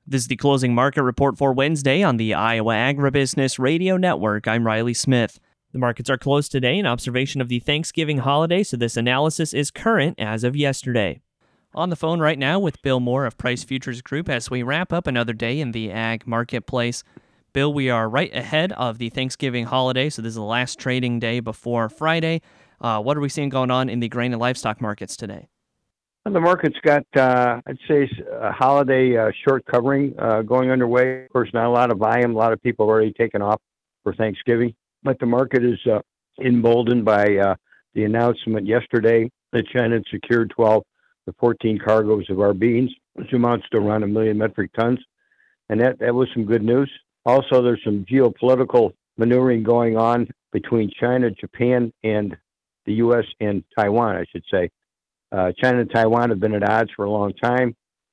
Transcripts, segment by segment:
This is the closing market report for Wednesday on the Iowa Agribusiness Radio Network. I'm Riley Smith. The markets are closed today in observation of the Thanksgiving holiday, so this analysis is current as of yesterday. On the phone right now with Bill Moore of Price Futures Group as we wrap up another day in the ag marketplace. Bill, we are right ahead of the Thanksgiving holiday, so this is the last trading day before Friday. What are we seeing going on in the grain and livestock markets today? The market's got, I'd say, a holiday short covering going underway. Of course, not a lot of volume. A lot of people have already taken off for Thanksgiving. But the market is emboldened by the announcement yesterday that China had secured 12 to 14 cargoes of our beans, which amounts to around 1 million metric tons. And that was some good news. Also, there's some geopolitical maneuvering going on between China, Japan, and the U.S. and Taiwan, I should say. China and Taiwan have been at odds for a long time.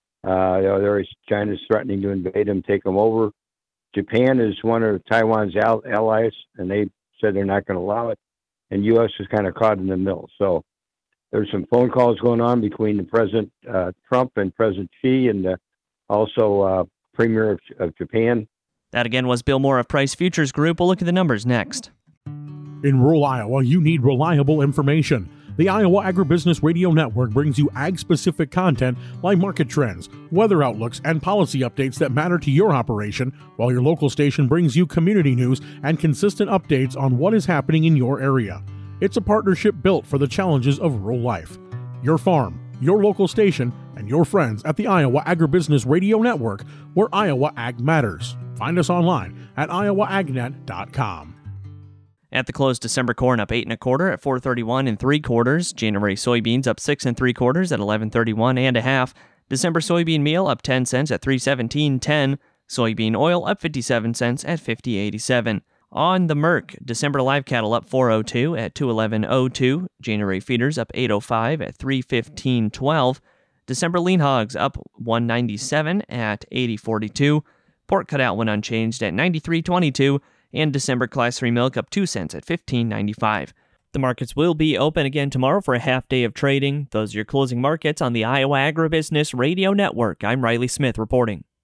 China's threatening to invade them, take them over. Japan is one of Taiwan's allies, and they said they're not going to allow it. And U.S. is kind of caught in the middle. So there's some phone calls going on between the President Trump and President Xi, and also Premier of Japan. That again was Bill Moore of Price Futures Group. We'll look at the numbers next. In rural Iowa, you need reliable information. The Iowa Agribusiness Radio Network brings you ag-specific content like market trends, weather outlooks, and policy updates that matter to your operation, while your local station brings you community news and consistent updates on what is happening in your area. It's a partnership built for the challenges of rural life. Your farm, your local station, and your friends at the Iowa Agribusiness Radio Network, where Iowa Ag matters. Find us online at iowaagnet.com. At the close, December corn up 8 1/4 at 4.31 3/4. January soybeans up 6 3/4 at 11.31 1/2. December soybean meal up 10 cents at 3.1710. Soybean oil up 57 cents at 50.87. On the Merc, December live cattle up 4.02 at 2.1102. January feeders up 8.05 at 3.1512. December lean hogs up 1.97 at 80.42. Pork cutout went unchanged at 93.22. And December Class 3 milk up 2 cents at 15.95. The markets will be open again tomorrow for a half day of trading. Those are your closing markets on the Iowa Agribusiness Radio Network. I'm Riley Smith reporting.